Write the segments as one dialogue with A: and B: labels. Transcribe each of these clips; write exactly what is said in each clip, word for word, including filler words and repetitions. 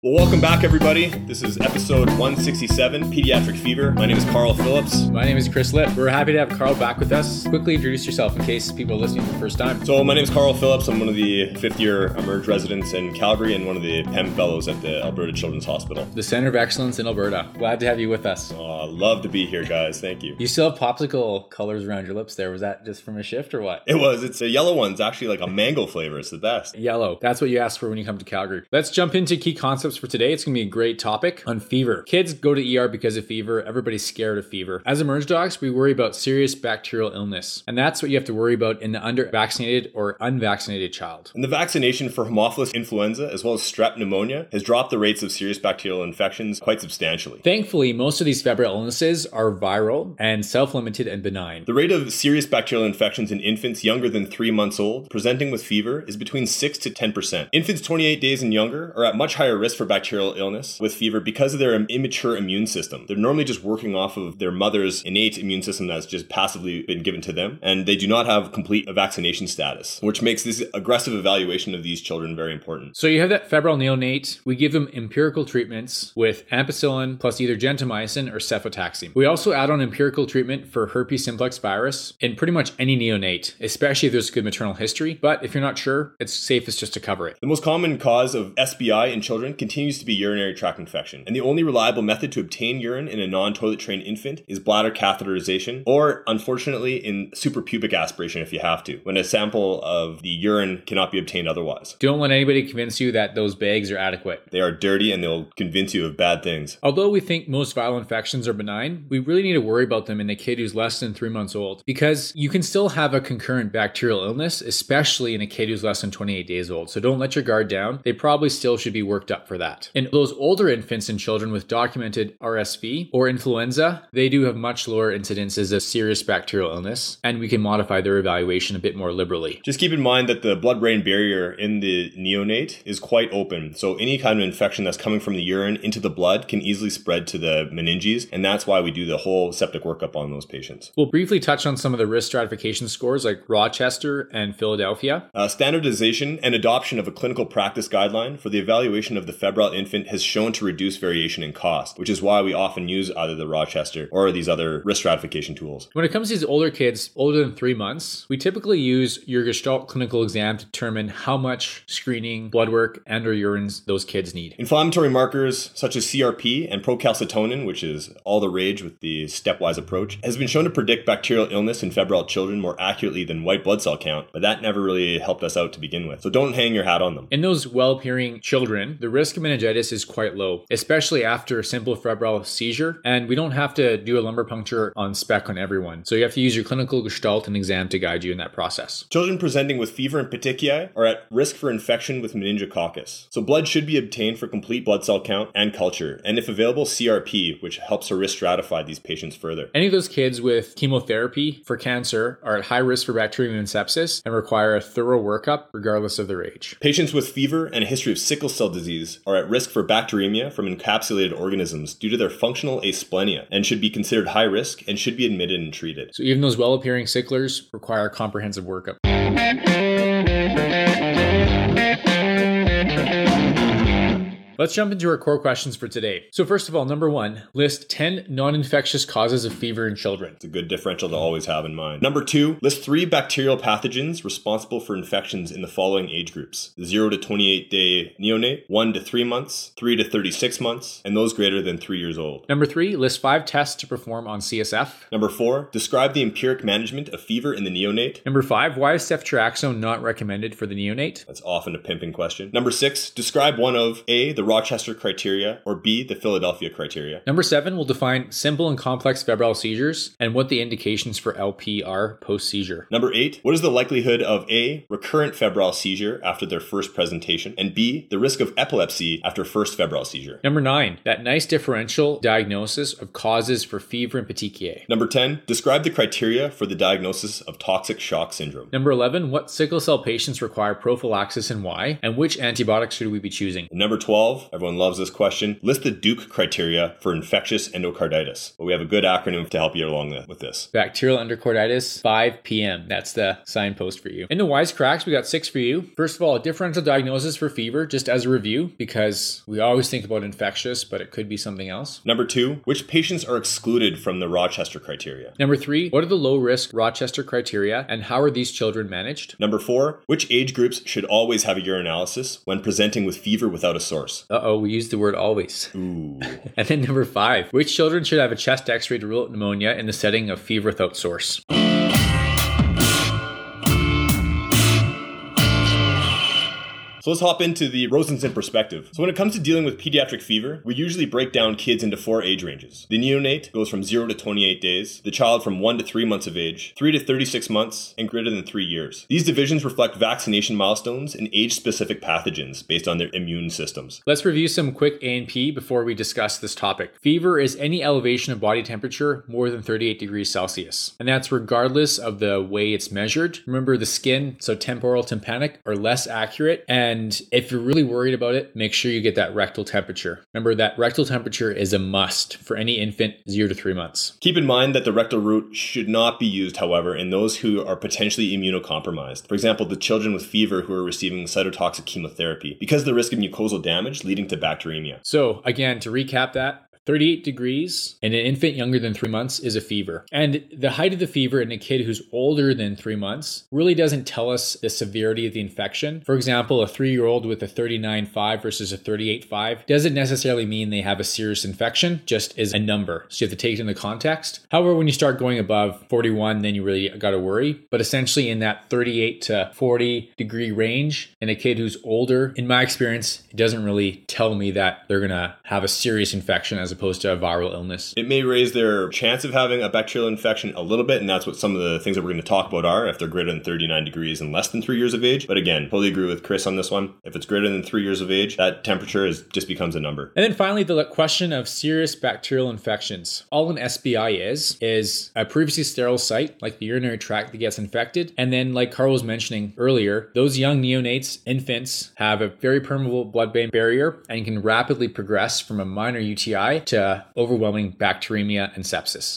A: Well, welcome back, everybody. This is episode one sixty-seven, Pediatric Fever. My name is Carl Phillips.
B: My name is Chris Lipp. We're happy to have Carl back with us. Quickly introduce yourself in case people are listening for the first time.
A: So my name is Carl Phillips. I'm one of the fifth-year Emerge residents in Calgary and one of the P E M fellows at the Alberta Children's Hospital.
B: The Center of Excellence in Alberta. Glad to have you with us.
A: Oh, love to be here, guys. Thank you.
B: You still have popsicle colors around your lips there. Was that just from a shift or what?
A: It was. It's a yellow one. It's actually like a mango flavor. It's the best.
B: Yellow. That's what you ask for when you come to Calgary. Let's jump into key concepts for today. It's going to be a great topic on fever. Kids go to E R because of fever. Everybody's scared of fever. As Emerge docs, we worry about serious bacterial illness. And that's what you have to worry about in the under-vaccinated or unvaccinated child.
A: And the vaccination for Haemophilus influenza, as well as strep pneumonia, has dropped the rates of serious bacterial infections quite substantially.
B: Thankfully, most of these febrile illnesses are viral and self-limited and benign.
A: The rate of serious bacterial infections in infants younger than three months old presenting with fever is between six to ten percent. Infants twenty-eight days and younger are at much higher risk for bacterial illness with fever because of their immature immune system. They're normally just working off of their mother's innate immune system that's just passively been given to them, and they do not have complete vaccination status, which makes this aggressive evaluation of these children very important.
B: So you have that febrile neonate. We give them empirical treatments with ampicillin plus either gentamicin or cefotaxime. We also add on empirical treatment for herpes simplex virus in pretty much any neonate, especially if there's good maternal history. But if you're not sure, it's safest just to cover it.
A: The most common cause of S B I in children continues to be urinary tract infection, and the only reliable method to obtain urine in a non-toilet trained infant is bladder catheterization, or unfortunately in suprapubic aspiration if you have to, when a sample of the urine cannot be obtained otherwise.
B: Don't let anybody convince you that those bags are adequate.
A: They are dirty and they'll convince you of bad things.
B: Although we think most viral infections are benign, we really need to worry about them in a kid who's less than three months old, because you can still have a concurrent bacterial illness, especially in a kid who's less than twenty-eight days old. So don't let your guard down. They probably still should be worked up for that. In those older infants and children with documented R S V or influenza, they do have much lower incidences of serious bacterial illness, and we can modify their evaluation a bit more liberally.
A: Just keep in mind that the blood-brain barrier in the neonate is quite open, so any kind of infection that's coming from the urine into the blood can easily spread to the meninges, and that's why we do the whole septic workup on those patients.
B: We'll briefly touch on some of the risk stratification scores like Rochester and Philadelphia.
A: Uh, standardization and adoption of a clinical practice guideline for the evaluation of the febrile infant has shown to reduce variation in cost, which is why we often use either the Rochester or these other risk stratification tools.
B: When it comes to these older kids, older than three months, we typically use your Gestalt clinical exam to determine how much screening, blood work, and or urines those kids need.
A: Inflammatory markers such as C R P and procalcitonin, which is all the rage with the stepwise approach, has been shown to predict bacterial illness in febrile children more accurately than white blood cell count, but that never really helped us out to begin with. So don't hang your hat on them.
B: In those well-appearing children, the risk of meningitis is quite low, especially after a simple febrile seizure, and we don't have to do a lumbar puncture on spec on everyone. So you have to use your clinical Gestalt and exam to guide you in that process.
A: Children presenting with fever and petechiae are at risk for infection with meningococcus. So blood should be obtained for complete blood cell count and culture, and if available, C R P, which helps to risk stratify these patients further.
B: Any of those kids with chemotherapy for cancer are at high risk for bacterial immune sepsis and require a thorough workup regardless of their age.
A: Patients with fever and a history of sickle cell disease are at risk for bacteremia from encapsulated organisms due to their functional asplenia and should be considered high risk and should be admitted and treated.
B: So even those well-appearing sicklers require comprehensive workup. Let's jump into our core questions for today. So first of all, number one, list ten non-infectious causes of fever in children.
A: It's a good differential to always have in mind. Number two, list three bacterial pathogens responsible for infections in the following age groups: the zero to twenty-eight day neonate, one to three months, three to thirty-six months, and those greater than three years old.
B: Number three, list five tests to perform on C S F.
A: Number four, describe the empiric management of fever in the neonate.
B: Number five, why is ceftriaxone not recommended for the neonate?
A: That's often a pimping question. Number six, describe one of A, the Rochester criteria, or B, the Philadelphia criteria.
B: Number seven, we'll define simple and complex febrile seizures and what the indications for L P are post-seizure.
A: Number eight, what is the likelihood of A, recurrent febrile seizure after their first presentation, and B, the risk of epilepsy after first febrile seizure.
B: Number nine, that nice differential diagnosis of causes for fever and petechiae.
A: Number ten, describe the criteria for the diagnosis of toxic shock syndrome.
B: Number eleven, what sickle cell patients require prophylaxis and why, and which antibiotics should we be choosing?
A: And number twelve, twelve, everyone loves this question. List the Duke criteria for infectious endocarditis. Well, we have a good acronym to help you along with this.
B: Bacterial endocarditis, five p.m. That's the signpost for you. In the wisecracks, we got six for you. First of all, a differential diagnosis for fever, just as a review, because we always think about infectious, but it could be something else.
A: Number two, which patients are excluded from the Rochester criteria?
B: Number three, what are the low-risk Rochester criteria, and how are these children managed?
A: Number four, which age groups should always have a urinalysis when presenting with fever without a source?
B: Uh-oh, we used the word always.
A: Ooh.
B: And then number five, which children should have a chest x-ray to rule out pneumonia in the setting of fever without source?
A: So let's hop into the Rosenson perspective. So when it comes to dealing with pediatric fever, we usually break down kids into four age ranges. The neonate goes from zero to twenty-eight days, the child from one to three months of age, three to thirty-six months, and greater than three years. These divisions reflect vaccination milestones and age-specific pathogens based on their immune systems.
B: Let's review some quick A and P before we discuss this topic. Fever is any elevation of body temperature more than thirty-eight degrees Celsius, and that's regardless of the way it's measured. Remember, the skin, so temporal, tympanic, are less accurate, and And if you're really worried about it, make sure you get that rectal temperature. Remember that rectal temperature is a must for any infant zero to three months.
A: Keep in mind that the rectal route should not be used, however, in those who are potentially immunocompromised. For example, the children with fever who are receiving cytotoxic chemotherapy, because of the risk of mucosal damage leading to bacteremia.
B: So again, to recap that, thirty-eight degrees in an infant younger than three months is a fever. And the height of the fever in a kid who's older than three months really doesn't tell us the severity of the infection. For example, a three-year-old with a thirty-nine point five versus a thirty-eight point five doesn't necessarily mean they have a serious infection, just is a number. So you have to take it into context. However, when you start going above forty-one, then you really got to worry. But essentially in that thirty-eight to forty degree range in a kid who's older, in my experience, it doesn't really tell me that they're going to have a serious infection as opposed to a viral illness.
A: It may raise their chance of having a bacterial infection a little bit, and that's what some of the things that we're going to talk about are if they're greater than thirty-nine degrees and less than three years of age. But again, totally agree with Chris on this one. If it's greater than three years of age, that temperature is just becomes a number.
B: And then finally, the question of serious bacterial infections. All an S B I is, is a previously sterile site, like the urinary tract that gets infected. And then like Carl was mentioning earlier, those young neonates, infants, have a very permeable blood-brain barrier and can rapidly progress from a minor U T I to overwhelming bacteremia and sepsis.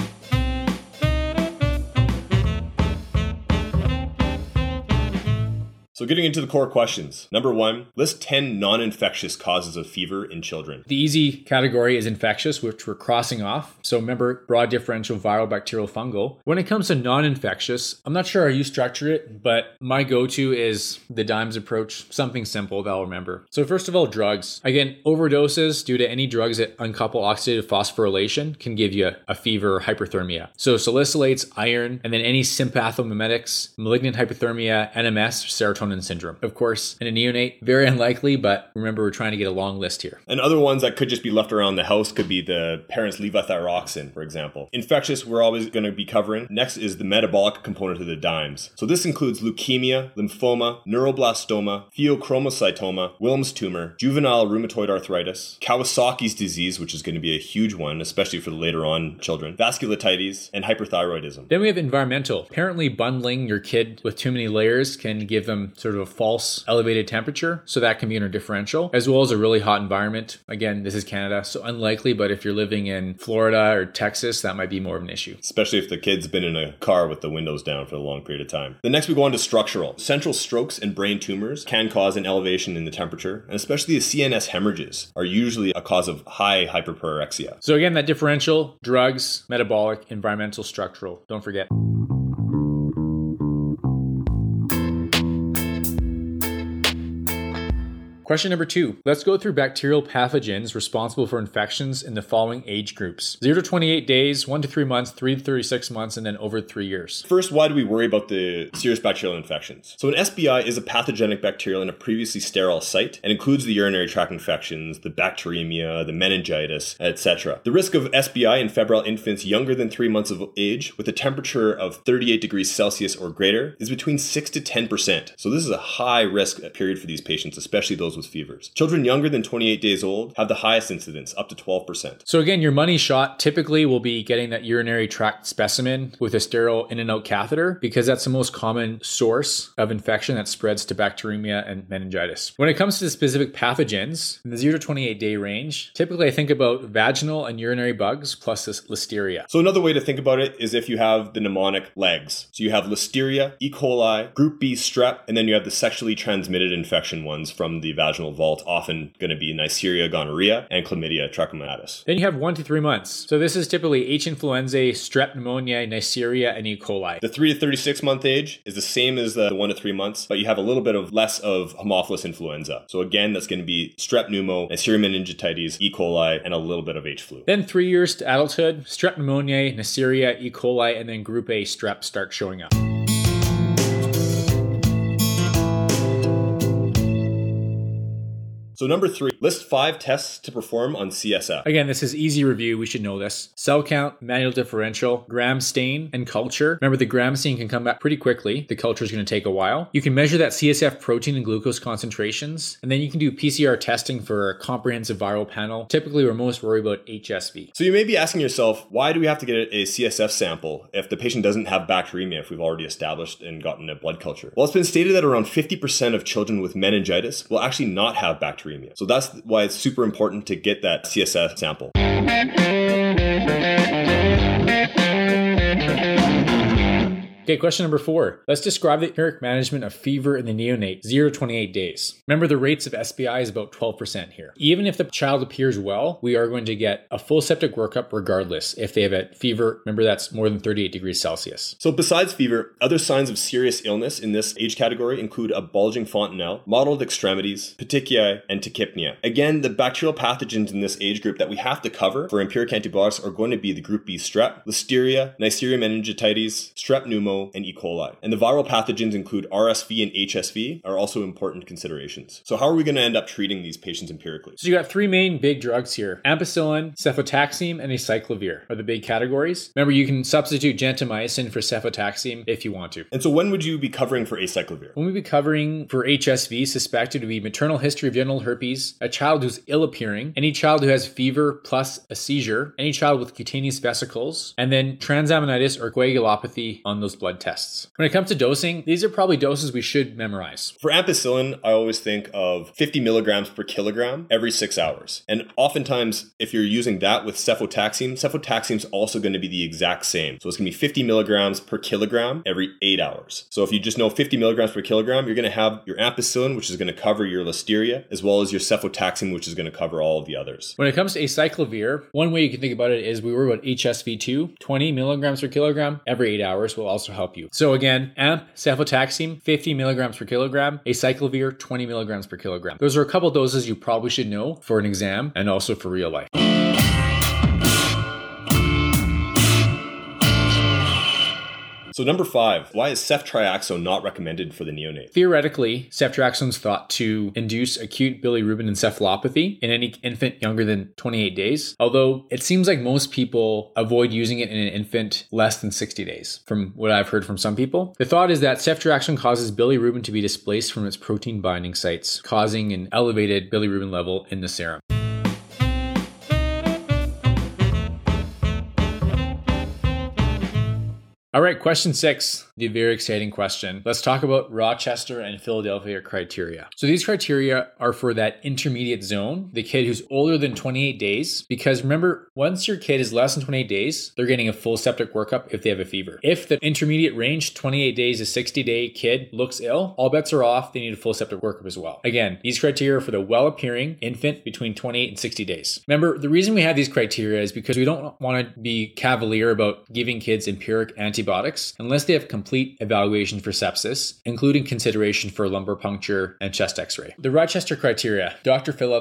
A: So getting into the core questions. Number one, list ten non-infectious causes of fever in children.
B: The easy category is infectious, which we're crossing off. So remember, broad differential viral, bacterial, fungal. When it comes to non-infectious, I'm not sure how you structure it, but my go-to is the DIMES approach, something simple that I'll remember. So first of all, drugs. Again, overdoses due to any drugs that uncouple oxidative phosphorylation can give you a, a fever or hyperthermia. So salicylates, iron, and then any sympathomimetics, malignant hypothermia, N M S, serotonin syndrome. Of course, in a neonate, very unlikely, but remember, we're trying to get a long list here.
A: And other ones that could just be left around the house could be the parents' levothyroxine, for example. Infectious, we're always going to be covering. Next is the metabolic component of the DIMES. So this includes leukemia, lymphoma, neuroblastoma, pheochromocytoma, Wilms tumor, juvenile rheumatoid arthritis, Kawasaki's disease, which is going to be a huge one, especially for the later on children, vasculitides, and hyperthyroidism.
B: Then we have environmental. Apparently bundling your kid with too many layers can give them sort of a false elevated temperature. So that can be interdifferential, as well as a really hot environment. Again, this is Canada, so unlikely, but if you're living in Florida or Texas, that might be more of an issue.
A: Especially if the kid's been in a car with the windows down for a long period of time. The next we go on to structural. Central strokes and brain tumors can cause an elevation in the temperature, and especially the C N S hemorrhages are usually a cause of high hyperpyrexia.
B: So again, that differential, drugs, metabolic, environmental, structural. Don't forget. Question number two. Let's go through bacterial pathogens responsible for infections in the following age groups. zero to twenty-eight days, one to three months, three to thirty-six months, and then over three years.
A: First, why do we worry about the serious bacterial infections? So an S B I is a pathogenic bacterial in a previously sterile site and includes the urinary tract infections, the bacteremia, the meningitis, et cetera. The risk of S B I in febrile infants younger than three months of age with a temperature of thirty-eight degrees Celsius or greater is between six to ten percent. So this is a high risk period for these patients, especially those those with fevers. Children younger than twenty-eight days old have the highest incidence, up to twelve percent.
B: So again, your money shot typically will be getting that urinary tract specimen with a sterile in and out catheter, because that's the most common source of infection that spreads to bacteremia and meningitis. When it comes to the specific pathogens in the zero to twenty-eight day range, typically I think about vaginal and urinary bugs plus this listeria.
A: So another way to think about it is if you have the mnemonic legs. So you have listeria, E. coli, group B strep, and then you have the sexually transmitted infection ones from the vaginal vault, often going to be Neisseria gonorrhea and Chlamydia trachomatis.
B: Then you have one to three months. So this is typically H. influenzae, strep pneumoniae, Neisseria, and E. coli.
A: The three to thirty-six month age is the same as the one to three months, but you have a little bit of less of Haemophilus influenza. So again, that's going to be strep pneumo, Neisseria meningitis, E. coli, and a little bit of H. flu.
B: Then three years to adulthood, strep pneumoniae, Neisseria, E. coli, and then group A strep start showing up.
A: So number three, list five tests to perform on C S F.
B: Again, this is easy review. We should know this. Cell count, manual differential, gram stain, and culture. Remember, the gram stain can come back pretty quickly. The culture is going to take a while. You can measure that C S F protein and glucose concentrations, and then you can do P C R testing for a comprehensive viral panel. Typically, we're most worried about H S V.
A: So you may be asking yourself, why do we have to get a C S F sample if the patient doesn't have bacteremia, if we've already established and gotten a blood culture? Well, it's been stated that around fifty percent of children with meningitis will actually not have bacteremia. So that's why it's super important to get that C S F sample.
B: Okay, question number four. Let's describe the empiric management of fever in the neonate, zero to twenty-eight days. Remember, the rates of S B I is about twelve percent here. Even if the child appears well, we are going to get a full septic workup regardless if they have a fever. Remember, that's more than thirty-eight degrees Celsius.
A: So besides fever, other signs of serious illness in this age category include a bulging fontanelle, mottled extremities, petechiae, and tachypnea. Again, the bacterial pathogens in this age group that we have to cover for empiric antibiotics are going to be the group B strep, listeria, Neisseria meningitis, strep pneumo, and E. coli. And the viral pathogens include R S V and H S V are also important considerations. So how are we going to end up treating these patients empirically?
B: So you got three main big drugs here. Ampicillin, cefotaxime, and acyclovir are the big categories. Remember, you can substitute gentamicin for cefotaxime if you want to.
A: And so when would you be covering for acyclovir?
B: When we be covering for H S V suspected to be maternal history of genital herpes, a child who's ill appearing, any child who has fever plus a seizure, any child with cutaneous vesicles, and then transaminitis or coagulopathy on those blood tests. When it comes to dosing, these are probably doses we should memorize.
A: For ampicillin, I always think of fifty milligrams per kilogram every six hours. And oftentimes, if you're using that with cefotaxime, cefotaxime is also going to be the exact same. So it's going to be fifty milligrams per kilogram every eight hours. So if you just know fifty milligrams per kilogram, you're going to have your ampicillin, which is going to cover your listeria, as well as your cefotaxime, which is going to cover all of the others.
B: When it comes to acyclovir, one way you can think about it is we worry about H S V two, twenty milligrams per kilogram every eight hours will also help you. So again, amp, cefotaxime, fifty milligrams per kilogram, acyclovir, twenty milligrams per kilogram. Those are a couple doses you probably should know for an exam and also for real life.
A: So number five, why is ceftriaxone not recommended for the neonate?
B: Theoretically, ceftriaxone is thought to induce acute bilirubin encephalopathy in any infant younger than twenty-eight days, although it seems like most people avoid using it in an infant less than sixty days, from what I've heard from some people. The thought is that ceftriaxone causes bilirubin to be displaced from its protein binding sites, causing an elevated bilirubin level in the serum. All right, question six, the very exciting question. Let's talk about Rochester and Philadelphia criteria. So these criteria are for that intermediate zone, the kid who's older than twenty-eight days, because remember, once your kid is less than twenty-eight days, they're getting a full septic workup if they have a fever. If the intermediate range, twenty-eight days to sixty day kid looks ill, all bets are off, they need a full septic workup as well. Again, these criteria are for the well-appearing infant between twenty-eight and sixty days. Remember, the reason we have these criteria is because we don't want to be cavalier about giving kids empiric antibiotics unless they have complete evaluation for sepsis, including consideration for lumbar puncture and chest x-ray. The Rochester criteria, Doctor Phillips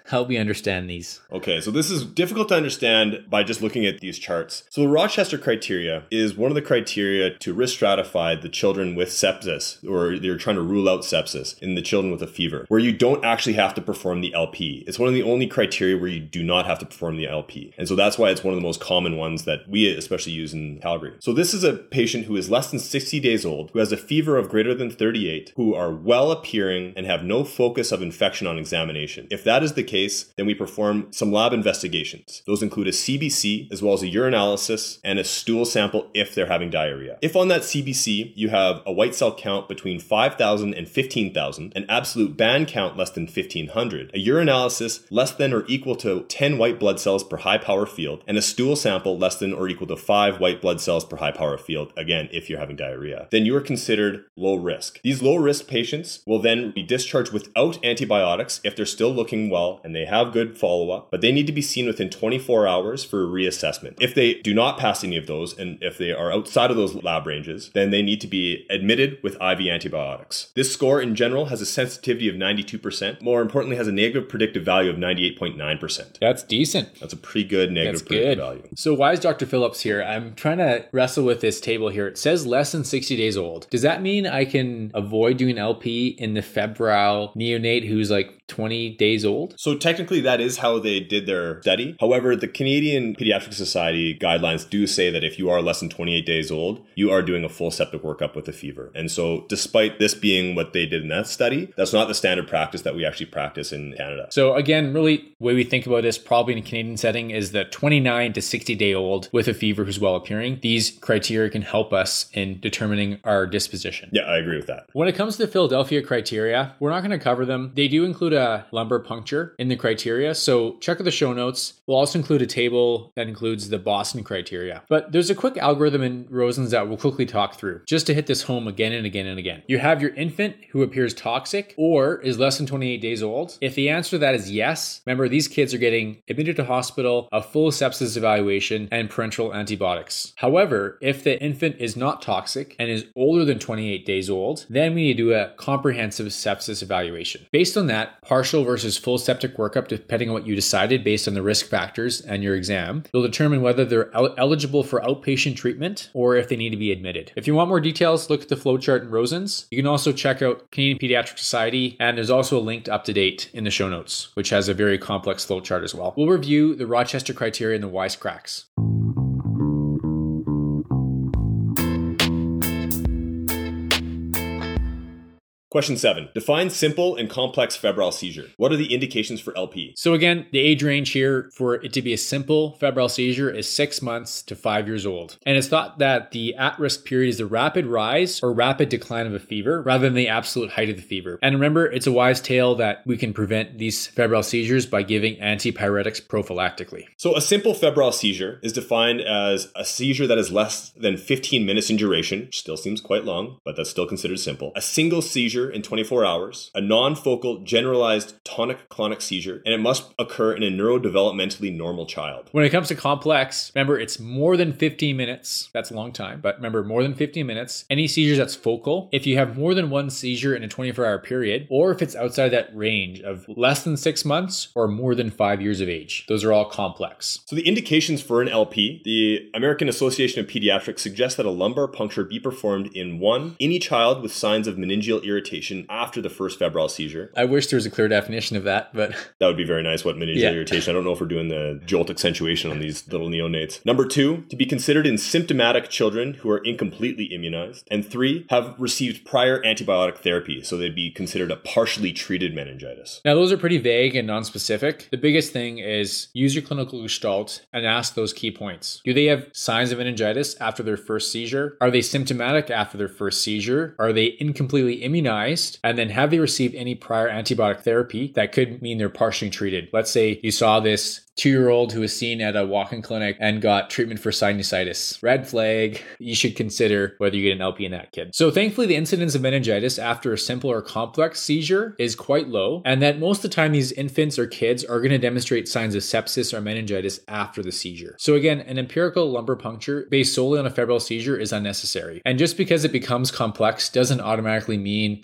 B: Help me understand these.
A: Okay, so this is difficult to understand by just looking at these charts. So the Rochester criteria is one of the criteria to risk stratify the children with sepsis, or they're trying to rule out sepsis in the children with a fever, where you don't actually have to perform the L P. It's one of the only criteria where you do not have to perform the L P. And so that's why it's one of the most common ones that we especially use in Calgary. So this is a patient who is less than sixty days old, who has a fever of greater than thirty-eight, who are well appearing and have no focus of infection on examination. If that is the case, then we perform some lab investigations. Those include a C B C, as well as a urinalysis and a stool sample if they're having diarrhea. If on that C B C you have a white cell count between five thousand and fifteen thousand, an absolute band count less than fifteen hundred, a urinalysis less than or equal to ten white blood cells per high power field, and a stool sample less than or equal to five white blood cells per high power field, again, if you're having diarrhea, then you are considered low risk. These low risk patients will then be discharged without antibiotics if they're still looking well and they have good follow-up, but they need to be seen within twenty-four hours for a reassessment. If they do not pass any of those, and if they are outside of those lab ranges, then they need to be admitted with I V antibiotics. This score in general has a sensitivity of ninety-two percent. More importantly, has a negative predictive value of ninety-eight point nine percent.
B: That's decent.
A: That's a pretty good negative
B: That's
A: predictive
B: good.
A: value.
B: So why is Doctor Phillips here? I'm trying to wrestle with this table here. It says less than sixty days old. Does that mean I can avoid doing L P in the febrile neonate who's like twenty days old?
A: So technically that is how they did their study. However, the Canadian Pediatric Society guidelines do say that if you are less than twenty-eight days old, you are doing a full septic workup with a fever. And so despite this being what they did in that study, that's not the standard practice that we actually practice in Canada.
B: So again, really the way we think about this probably in a Canadian setting is the twenty-nine to sixty day old with a fever who's well appearing. These criteria can help us in determining our disposition.
A: Yeah, I agree with that.
B: When it comes to the Philadelphia criteria, we're not going to cover them. They do include a lumbar puncture in the criteria, so check out the show notes. We'll also include a table that includes the Boston criteria. But there's a quick algorithm in Rosen's that we'll quickly talk through, just to hit this home again and again and again. You have your infant who appears toxic or is less than twenty-eight days old. If the answer to that is yes, remember these kids are getting admitted to hospital, a full sepsis evaluation, and parenteral antibiotics. However, if the infant is not toxic and is older than twenty-eight days old, then we need to do a comprehensive sepsis evaluation. Based on that, partial versus full septic workup, depending on what you decided based on the risk factors and your exam, you'll determine whether they're el- eligible for outpatient treatment or if they need to be admitted. If you want more details, look at the flowchart in Rosen's. You can also check out Canadian Pediatric Society, and there's also a link to up to date in the show notes, which has a very complex flowchart as well. We'll review the Rochester criteria and the wisecracks.
A: Question seven. Define simple and complex febrile seizure. What are the indications for L P?
B: So again, the age range here for it to be a simple febrile seizure is six months to five years old. And it's thought that the at-risk period is the rapid rise or rapid decline of a fever rather than the absolute height of the fever. And remember, it's a wise tale that we can prevent these febrile seizures by giving antipyretics prophylactically.
A: So a simple febrile seizure is defined as a seizure that is less than fifteen minutes in duration, which still seems quite long, but that's still considered simple. A single seizure in twenty-four hours, a non-focal generalized tonic-clonic seizure, and it must occur in a neurodevelopmentally normal child.
B: When it comes to complex, remember it's more than fifteen minutes. That's a long time, but remember more than fifteen minutes. Any seizures that's focal, if you have more than one seizure in a twenty-four hour period, or if it's outside that range of less than six months or more than five years of age, those are all complex.
A: So the indications for an L P, the American Association of Pediatrics suggests that a lumbar puncture be performed in one, any child with signs of meningeal irritation after the first febrile seizure.
B: I wish there was a clear definition of that, but
A: that would be very nice. What meningeal yeah. irritation? I don't know if we're doing the jolt accentuation on these little neonates. Number two, to be considered in symptomatic children who are incompletely immunized. And three, have received prior antibiotic therapy, so they'd be considered a partially treated meningitis.
B: Now, those are pretty vague and non-specific. The biggest thing is use your clinical gestalt and ask those key points. Do they have signs of meningitis after their first seizure? Are they symptomatic after their first seizure? Are they incompletely immunized? And then have they received any prior antibiotic therapy? That could mean they're partially treated. Let's say you saw this two-year-old who was seen at a walk-in clinic and got treatment for sinusitis. Red flag. You should consider whether you get an L P in that kid. So thankfully, the incidence of meningitis after a simple or complex seizure is quite low, and that most of the time these infants or kids are going to demonstrate signs of sepsis or meningitis after the seizure. So again, an empirical lumbar puncture based solely on a febrile seizure is unnecessary. And just because it becomes complex doesn't automatically mean that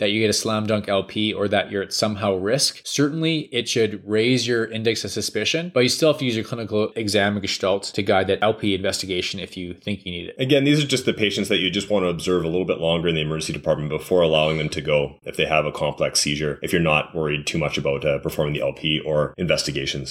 B: that you get a slam dunk L P or that you're at somehow risk. Certainly, it should raise your index of suspicion, but you still have to use your clinical exam and gestalt to guide that L P investigation if you think you need it.
A: Again, these are just the patients that you just want to observe a little bit longer in the emergency department before allowing them to go if they have a complex seizure, if you're not worried too much about uh, performing the L P or investigations.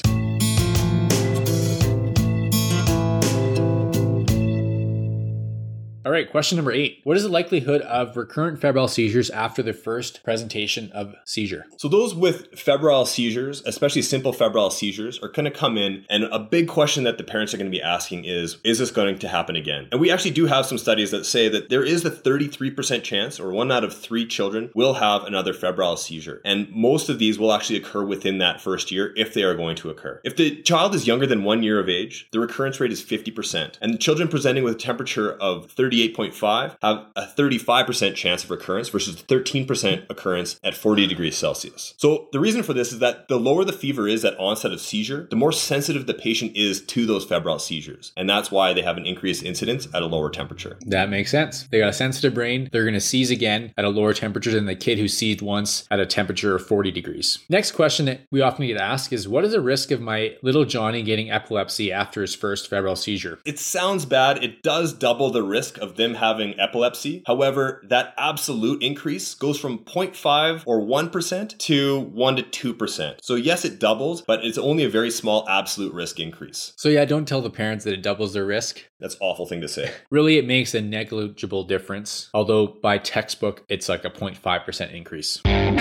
B: All right, question number eight. What is the likelihood of recurrent febrile seizures after the first presentation of seizure?
A: So those with febrile seizures, especially simple febrile seizures, are going to come in, and a big question that the parents are going to be asking is, is this going to happen again? And we actually do have some studies that say that there is a thirty-three percent chance, or one out of three children will have another febrile seizure. And most of these will actually occur within that first year if they are going to occur. If the child is younger than one year of age, the recurrence rate is fifty percent. And the children presenting with a temperature of thirty-eight point five have a thirty-five percent chance of recurrence versus thirteen percent occurrence at forty degrees Celsius. So the reason for this is that the lower the fever is at onset of seizure, the more sensitive the patient is to those febrile seizures. And that's why they have an increased incidence at a lower temperature.
B: That makes sense. They got a sensitive brain. They're going to seize again at a lower temperature than the kid who seized once at a temperature of forty degrees. Next question that we often get asked is, what is the risk of my little Johnny getting epilepsy after his first febrile seizure?
A: It sounds bad. It does double the risk of them having epilepsy. However, that absolute increase goes from zero point five or one percent to one to two percent. So yes, it doubles, but it's only a very small absolute risk increase.
B: So yeah, don't tell the parents that it doubles their risk.
A: That's an awful thing to say.
B: Really, it makes a negligible difference, although by textbook, it's like a zero point five percent increase.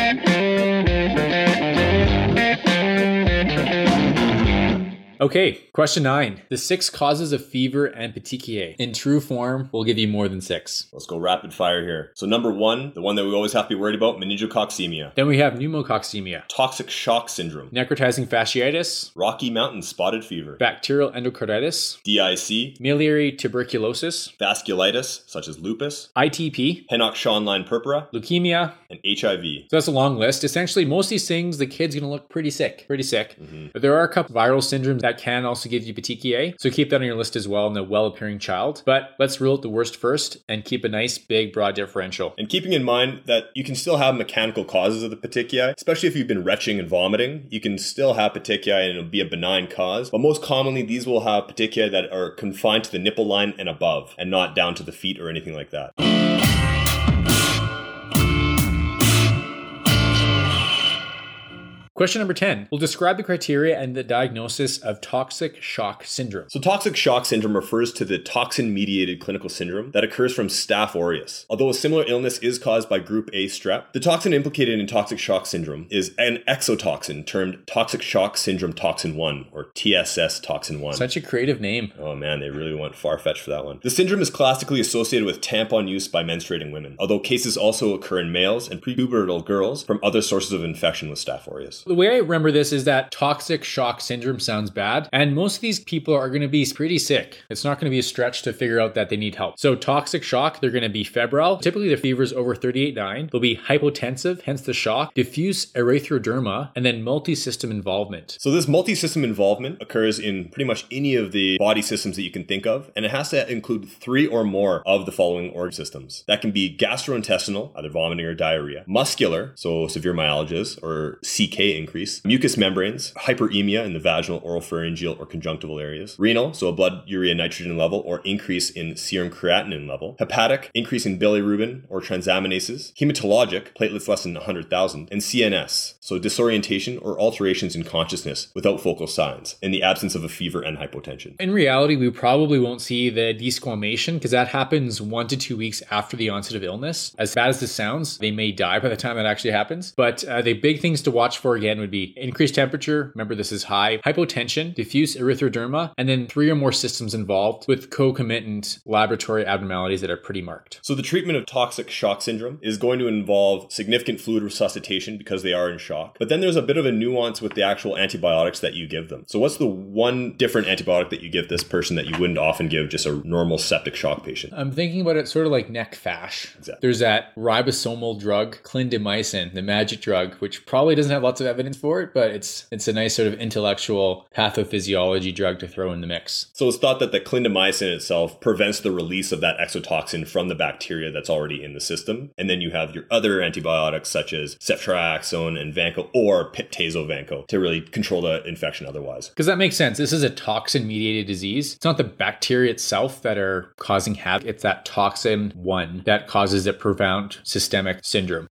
B: Okay, question nine. The six causes of fever and petechiae. In true form, we'll give you more than six.
A: Let's go rapid fire here. So number one, the one that we always have to be worried about, meningococcemia.
B: Then we have pneumococcemia,
A: Toxic shock syndrome,
B: necrotizing fasciitis,
A: Rocky Mountain spotted fever,
B: bacterial endocarditis,
A: D I C,
B: miliary tuberculosis,
A: vasculitis, such as lupus,
B: I T P,
A: Henoch-Schönlein purpura,
B: leukemia,
A: and H I V.
B: So that's a long list. Essentially, most of these things, the kid's going to look pretty sick, pretty sick.
A: Mm-hmm.
B: But there are a couple viral syndromes that can also give you petechiae. So keep that on your list as well in the well-appearing child. But let's rule out the worst first and keep a nice, big, broad differential.
A: And keeping in mind that you can still have mechanical causes of the petechiae, especially if you've been retching and vomiting, you can still have petechiae and it'll be a benign cause. But most commonly, these will have petechiae that are confined to the nipple line and above and not down to the feet or anything like that.
B: Question number ten. We'll describe the criteria and the diagnosis of toxic shock syndrome.
A: So toxic shock syndrome refers to the toxin-mediated clinical syndrome that occurs from Staph aureus. Although a similar illness is caused by group A strep, the toxin implicated in toxic shock syndrome is an exotoxin termed toxic shock syndrome toxin one, or T S S toxin one.
B: Such a creative name.
A: Oh man, they really went far-fetched for that one. The syndrome is classically associated with tampon use by menstruating women, although cases also occur in males and prepubertal girls from other sources of infection with Staph aureus.
B: The way I remember this is that toxic shock syndrome sounds bad, and most of these people are going to be pretty sick. It's not going to be a stretch to figure out that they need help. So toxic shock, they're going to be febrile. Typically the fever is over thirty-eight point nine. They'll be hypotensive, hence the shock, diffuse erythroderma, and then multi-system involvement.
A: So this multi-system involvement occurs in pretty much any of the body systems that you can think of, and it has to include three or more of the following organ systems. That can be gastrointestinal, either vomiting or diarrhea, muscular, so severe myalgias or C K increase, mucous membranes, hyperemia in the vaginal, oropharyngeal, or conjunctival areas, renal, so a blood urea nitrogen level or increase in serum creatinine level, hepatic, increase in bilirubin or transaminases, hematologic, platelets less than one hundred thousand, and C N S, so disorientation or alterations in consciousness without focal signs, in the absence of a fever and hypotension.
B: In reality, we probably won't see the desquamation because that happens one to two weeks after the onset of illness. As bad as this sounds, they may die by the time that actually happens. But uh, the big things to watch for again would be increased temperature, remember this is high, hypotension, diffuse erythroderma, and then three or more systems involved with concomitant laboratory abnormalities that are pretty marked.
A: So the treatment of toxic shock syndrome is going to involve significant fluid resuscitation because they are in shock. But then there's a bit of a nuance with the actual antibiotics that you give them. So what's the one different antibiotic that you give this person that you wouldn't often give just a normal septic shock patient?
B: I'm thinking about it sort of like neck fash.
A: Exactly.
B: There's that ribosomal drug, clindamycin, the magic drug, which probably doesn't have lots of evidence for it, but it's it's a nice sort of intellectual pathophysiology drug to throw in the mix.
A: So it's thought that the clindamycin itself prevents the release of that exotoxin from the bacteria that's already in the system. And then you have your other antibiotics such as ceftriaxone and vanco or piptazo-vanco to really control the infection otherwise.
B: Because that makes sense. This is a toxin-mediated disease. It's not the bacteria itself that are causing havoc. It's that toxin one that causes a profound systemic syndrome.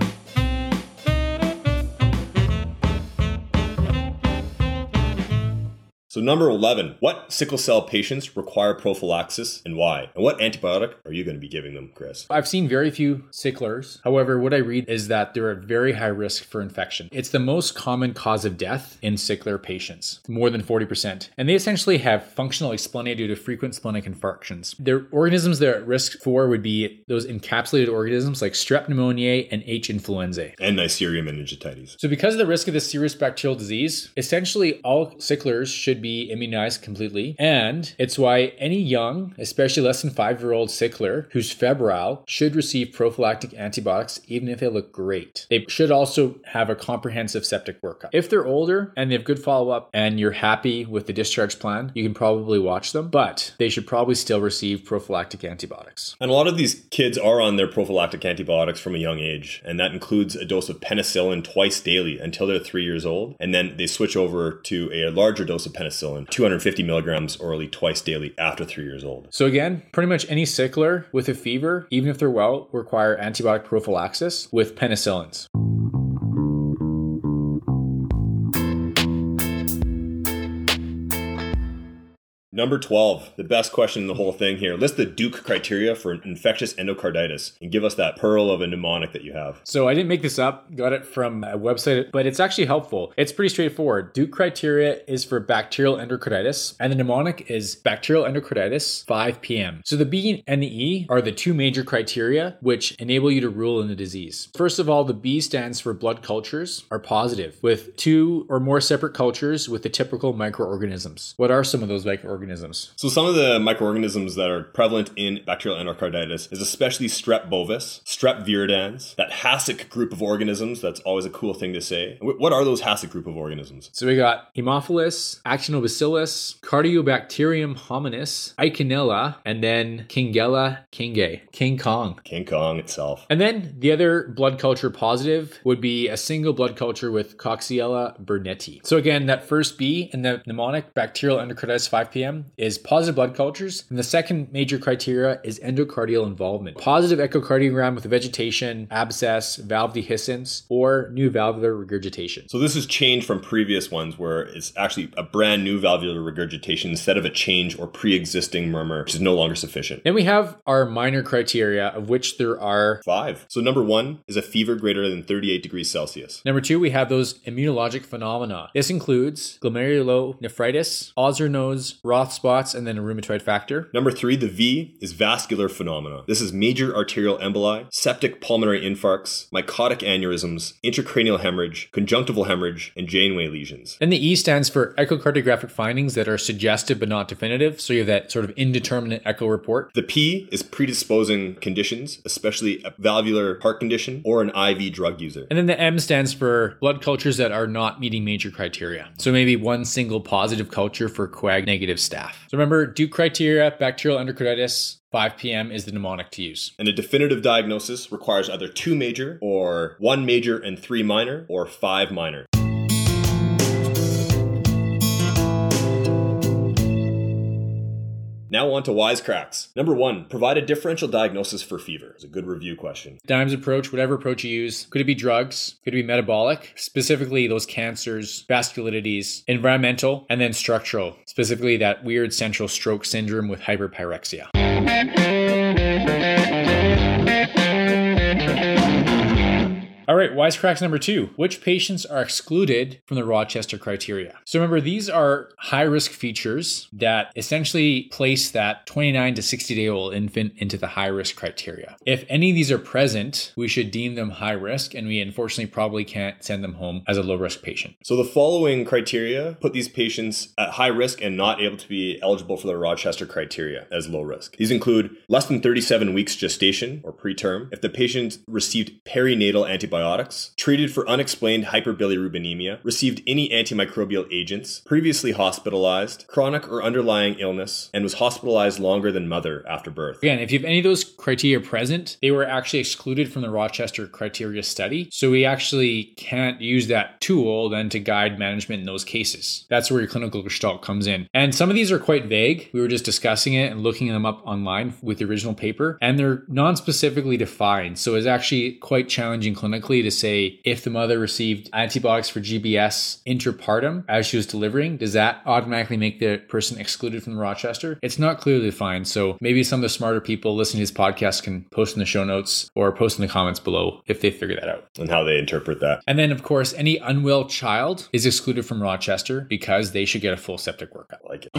A: So number eleven, what sickle cell patients require prophylaxis and why? And what antibiotic are you going to be giving them, Chris?
B: I've seen very few sicklers. However, what I read is that they're at very high risk for infection. It's the most common cause of death in sickler patients, more than forty percent. And they essentially have functional asplenia due to frequent splenic infarctions. Their organisms they're at risk for would be those encapsulated organisms like strep pneumoniae and H. influenzae.
A: And Neisseria meningitidis.
B: So because of the risk of this serious bacterial disease, essentially all sicklers should be be immunized completely. And it's why any young, especially less than five-year-old sickler who's febrile should receive prophylactic antibiotics even if they look great. They should also have a comprehensive septic workup. If they're older and they have good follow-up and you're happy with the discharge plan, you can probably watch them, but they should probably still receive prophylactic antibiotics.
A: And a lot of these kids are on their prophylactic antibiotics from a young age, and that includes a dose of penicillin twice daily until they're three years old, and then they switch over to a larger dose of penicillin, two hundred fifty milligrams orally twice daily after three years old.
B: So again, pretty much any sickler with a fever, even if they're well, require antibiotic prophylaxis with penicillins.
A: Number twelve, the best question in the whole thing here. List the Duke criteria for infectious endocarditis and give us that pearl of a mnemonic that you have.
B: So I didn't make this up, got it from a website, but it's actually helpful. It's pretty straightforward. Duke criteria is for bacterial endocarditis, and the mnemonic is bacterial endocarditis five p m. So the B and the E are the two major criteria which enable you to rule in the disease. First of all, the B stands for blood cultures are positive with two or more separate cultures with the typical microorganisms. What are some of those microorganisms?
A: So some of the microorganisms that are prevalent in bacterial endocarditis is especially Strep bovis, Strep viridans, that Hasek group of organisms. That's always a cool thing to say. What are those Hasek group of organisms?
B: So we got Haemophilus, Actinobacillus, Cardiobacterium hominis, Eikenella, and then Kingella kingae, King Kong.
A: King Kong itself.
B: And then the other blood culture positive would be a single blood culture with Coxiella burnetii. So again, that first B in the mnemonic, bacterial endocarditis five p m, is positive blood cultures. And the second major criteria is endocardial involvement. Positive echocardiogram with vegetation, abscess, valve dehiscence, or new valvular regurgitation.
A: So this has changed from previous ones where it's actually a brand new valvular regurgitation instead of a change or pre-existing murmur, which is no longer sufficient.
B: Then we have our minor criteria, of which there are
A: five. So number one is a fever greater than thirty-eight degrees Celsius.
B: Number two, we have those immunologic phenomena. This includes glomerulonephritis, Ozerno's, Roth spots, and then a rheumatoid factor.
A: Number three, the V is vascular phenomena. This is major arterial emboli, septic pulmonary infarcts, mycotic aneurysms, intracranial hemorrhage, conjunctival hemorrhage, and Janeway lesions.
B: And the E stands for echocardiographic findings that are suggestive but not definitive. So you have that sort of indeterminate echo report.
A: The P is predisposing conditions, especially a valvular heart condition or an I V drug user.
B: And then the M stands for blood cultures that are not meeting major criteria. So maybe one single positive culture for coag negative staph. So remember, Duke criteria, bacterial endocarditis, five p m is the mnemonic to use.
A: And a definitive diagnosis requires either two major or one major and three minor or five minor. Now on to wisecracks. Number one, provide a differential diagnosis for fever. It's a good review question.
B: Dimes approach, whatever approach you use. Could it be drugs? Could it be metabolic? Specifically those cancers, vasculitides, environmental, and then structural. Specifically that weird central stroke syndrome with hyperpyrexia. All right, wisecracks number two. Which patients are excluded from the Rochester criteria? So remember, these are high-risk features that essentially place that twenty-nine to sixty-day-old infant into the high-risk criteria. If any of these are present, we should deem them high-risk, and we unfortunately probably can't send them home as a low-risk patient.
A: So the following criteria put these patients at high risk and not able to be eligible for the Rochester criteria as low risk. These include less than thirty-seven weeks gestation or preterm, if the patient received perinatal antibiotics antibiotics, treated for unexplained hyperbilirubinemia, received any antimicrobial agents, previously hospitalized, chronic or underlying illness, and was hospitalized longer than mother after birth.
B: Again, if you have any of those criteria present, they were actually excluded from the Rochester criteria study. So we actually can't use that tool then to guide management in those cases. That's where your clinical gestalt comes in. And some of these are quite vague. We were just discussing it and looking them up online with the original paper, and they're non-specifically defined. So it's actually quite challenging clinically to say if the mother received antibiotics for G B S interpartum as she was delivering, does that automatically make the person excluded from the Rochester? It's not clearly defined. So maybe some of the smarter people listening to this podcast can post in the show notes or post in the comments below if they figure that out.
A: And how they interpret that.
B: And then, of course, any unwell child is excluded from Rochester because they should get a full septic workup.
A: I like it.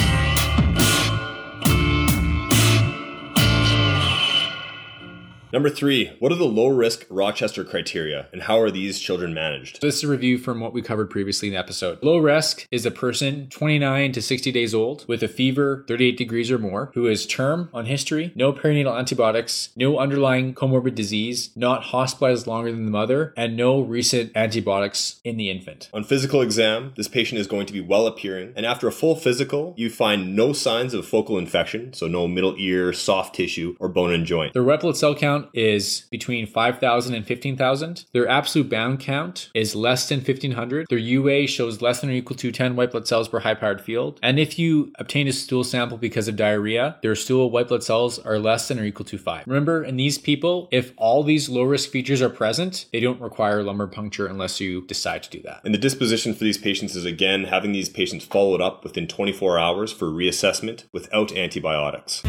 A: Number three, what are the low-risk Rochester criteria and how are these children managed?
B: So this is a review from what we covered previously in the episode. Low risk is a person twenty-nine to sixty days old with a fever thirty-eight degrees or more, who is term on history, no perinatal antibiotics, no underlying comorbid disease, not hospitalized longer than the mother, and no recent antibiotics in the infant.
A: On physical exam, this patient is going to be well appearing, and after a full physical, you find no signs of focal infection, so no middle ear, soft tissue, or bone and joint.
B: The red blood cell count is between five thousand and fifteen thousand. Their absolute bound count is less than fifteen hundred. Their U A shows less than or equal to ten white blood cells per high powered field. And if you obtain a stool sample because of diarrhea, their stool white blood cells are less than or equal to five. Remember, in these people, if all these low risk features are present, they don't require lumbar puncture unless you decide to do that.
A: And the disposition for these patients is, again, having these patients followed up within twenty-four hours for reassessment without antibiotics.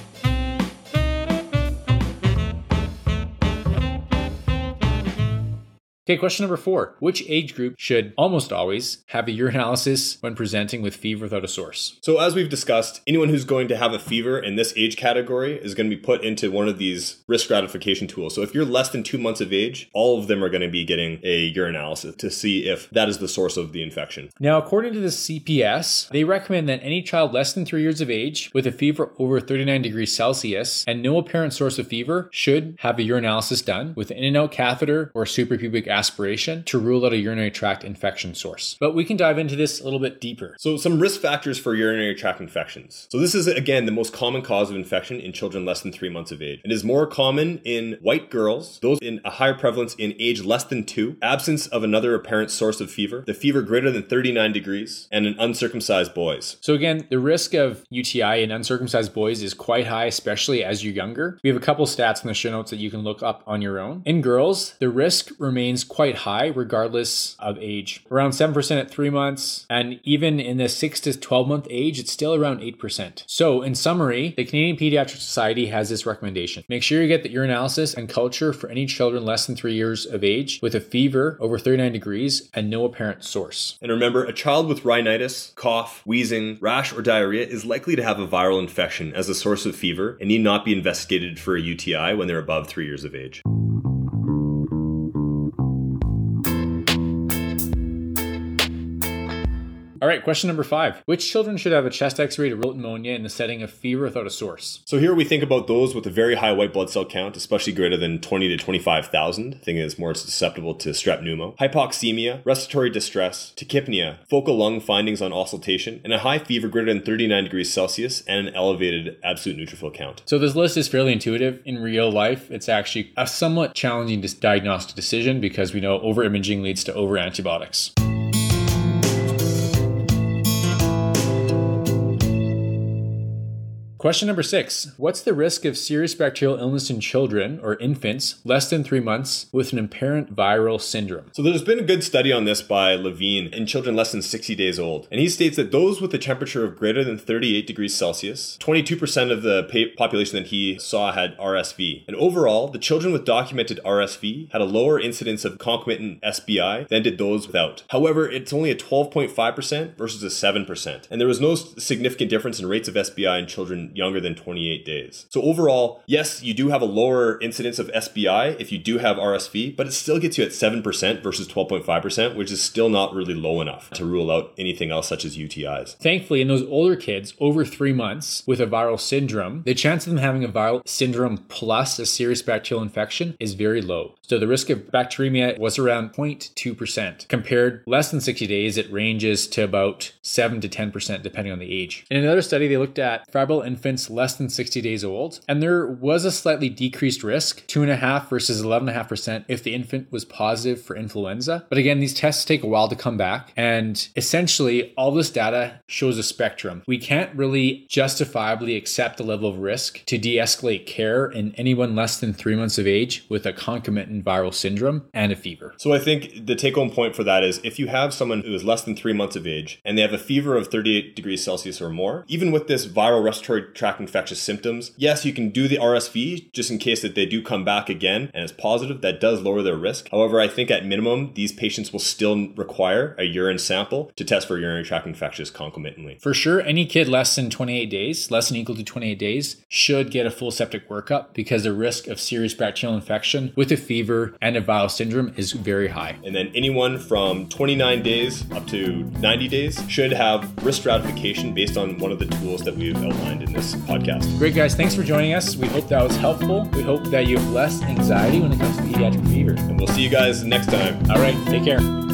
B: Okay, question number four. Which age group should almost always have a urinalysis when presenting with fever without a source?
A: So as we've discussed, anyone who's going to have a fever in this age category is going to be put into one of these risk stratification tools. So if you're less than two months of age, all of them are going to be getting a urinalysis to see if that is the source of the infection.
B: Now, according to the C P S, they recommend that any child less than three years of age with a fever over thirty-nine degrees Celsius and no apparent source of fever should have a urinalysis done with an in and out catheter or suprapubic aspiration to rule out a urinary tract infection source. But we can dive into this a little bit deeper.
A: So some risk factors for urinary tract infections. So this is, again, the most common cause of infection in children less than three months of age. It is more common in white girls, those in a higher prevalence in age less than two, absence of another apparent source of fever, the fever greater than thirty-nine degrees, and in uncircumcised boys.
B: So again, the risk of U T I in uncircumcised boys is quite high, especially as you're younger. We have a couple stats in the show notes that you can look up on your own. In girls, the risk remains quite high regardless of age. Around seven percent at three months, and even in the six to twelve month age, it's still around eight percent. So in summary, the Canadian Pediatric Society has this recommendation. Make sure you get the urinalysis and culture for any children less than three years of age with a fever over thirty-nine degrees and no apparent source.
A: And remember, a child with rhinitis, cough, wheezing, rash, or diarrhea is likely to have a viral infection as a source of fever and need not be investigated for a U T I when they're above three years of age.
B: All right, question number five. Which children should have a chest x-ray to rule out pneumonia in the setting of fever without a source?
A: So here we think about those with a very high white blood cell count, especially greater than twenty to twenty-five thousand. Thinking it's more susceptible to strep pneumo. Hypoxemia, respiratory distress, tachypnea, focal lung findings on auscultation, and a high fever greater than thirty-nine degrees Celsius and an elevated absolute neutrophil count.
B: So this list is fairly intuitive. In real life, it's actually a somewhat challenging diagnostic decision because we know over-imaging leads to over-antibiotics. Question number six. What's the risk of serious bacterial illness in children or infants less than three months with an apparent viral syndrome?
A: So there's been a good study on this by Levine in children less than sixty days old. And he states that those with a temperature of greater than thirty-eight degrees Celsius, twenty-two percent of the pa- population that he saw had R S V. And overall, the children with documented R S V had a lower incidence of concomitant S B I than did those without. However, it's only a twelve point five percent versus a seven percent. And there was no significant difference in rates of S B I in children than younger than twenty-eight days. So overall, yes, you do have a lower incidence of S B I if you do have R S V, but it still gets you at seven percent versus twelve point five percent, which is still not really low enough to rule out anything else such as U T Is.
B: Thankfully, in those older kids over three months with a viral syndrome, the chance of them having a viral syndrome plus a serious bacterial infection is very low. So the risk of bacteremia was around zero point two percent. Compared less than sixty days, it ranges to about seven to ten percent depending on the age. In another study, they looked at febrile infants less than sixty days old, and there was a slightly decreased risk, two point five versus eleven point five percent if the infant was positive for influenza. But again, these tests take a while to come back, and essentially all this data shows a spectrum. We can't really justifiably accept the level of risk to de-escalate care in anyone less than three months of age with a concomitant viral syndrome and a fever.
A: So I think the take-home point for that is if you have someone who is less than three months of age and they have a fever of thirty-eight degrees Celsius or more, even with this viral respiratory tract infectious symptoms, yes, you can do the R S V just in case that they do come back again and it's positive. That does lower their risk. However, I think at minimum, these patients will still require a urine sample to test for urinary tract infections concomitantly.
B: For sure, any kid less than twenty-eight days, less than or equal to twenty-eight days, should get a full septic workup because the risk of serious bacterial infection with a fever and a viral syndrome is very high.
A: And then anyone from twenty-nine days up to ninety days should have risk stratification based on one of the tools that we've outlined in this podcast.
B: Great, guys. Thanks for joining us. We hope that was helpful. We hope that you have less anxiety when it comes to pediatric fever.
A: And we'll see you guys next time.
B: All right. Take care.